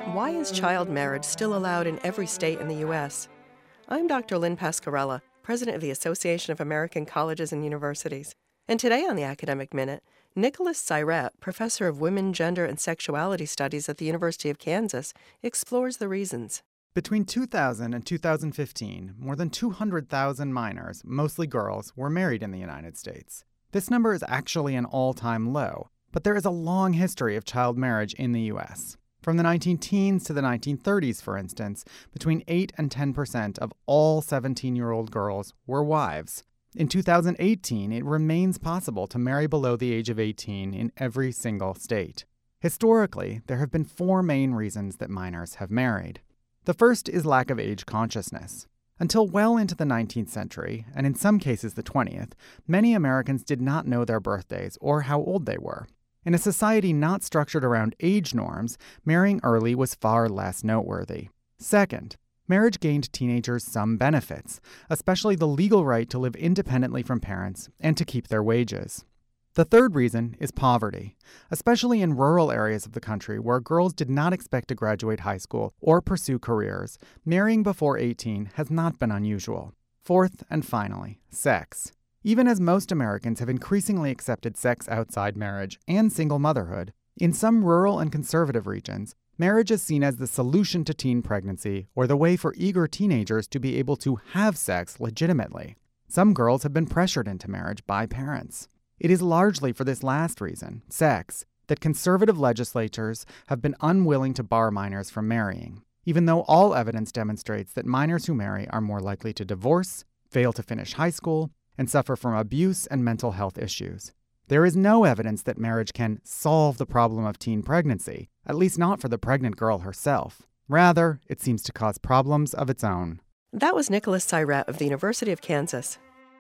Why is child marriage still allowed in every state in the U.S.? I'm Dr. Lynn Pasquarella, president of the Association of American Colleges and Universities. And today on the Academic Minute, Nicholas Syrett, professor of women, gender, and sexuality studies at the University of Kansas, explores the reasons. Between 2000 and 2015, more than 200,000 minors, mostly girls, were married in the United States. This number is actually an all-time low, but there is a long history of child marriage in the U.S. From the 19-teens to the 1930s, for instance, between 8 and 10% of all 17-year-old girls were wives. In 2018, it remains possible to marry below the age of 18 in every single state. Historically, there have been four main reasons that minors have married. The first is lack of age consciousness. Until well into the 19th century, and in some cases the 20th, many Americans did not know their birthdays or how old they were. In a society not structured around age norms, marrying early was far less noteworthy. Second, marriage gained teenagers some benefits, especially the legal right to live independently from parents and to keep their wages. The third reason is poverty, especially in rural areas of the country where girls did not expect to graduate high school or pursue careers. Marrying before 18 has not been unusual. Fourth and finally, sex. Even as most Americans have increasingly accepted sex outside marriage and single motherhood, in some rural and conservative regions, marriage is seen as the solution to teen pregnancy or the way for eager teenagers to be able to have sex legitimately. Some girls have been pressured into marriage by parents. It is largely for this last reason, sex, that conservative legislatures have been unwilling to bar minors from marrying, even though all evidence demonstrates that minors who marry are more likely to divorce, fail to finish high school, and suffer from abuse and mental health issues. There is no evidence that marriage can solve the problem of teen pregnancy, at least not for the pregnant girl herself. Rather, it seems to cause problems of its own. That was Nicholas Syrett of the University of Kansas.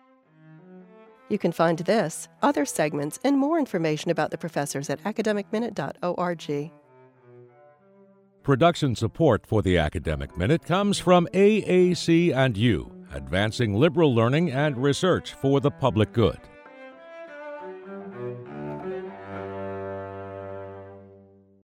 You can find this, other segments, and more information about the professors at academicminute.org. Production support for the Academic Minute comes from AAC&U, advancing liberal learning and research for the public good.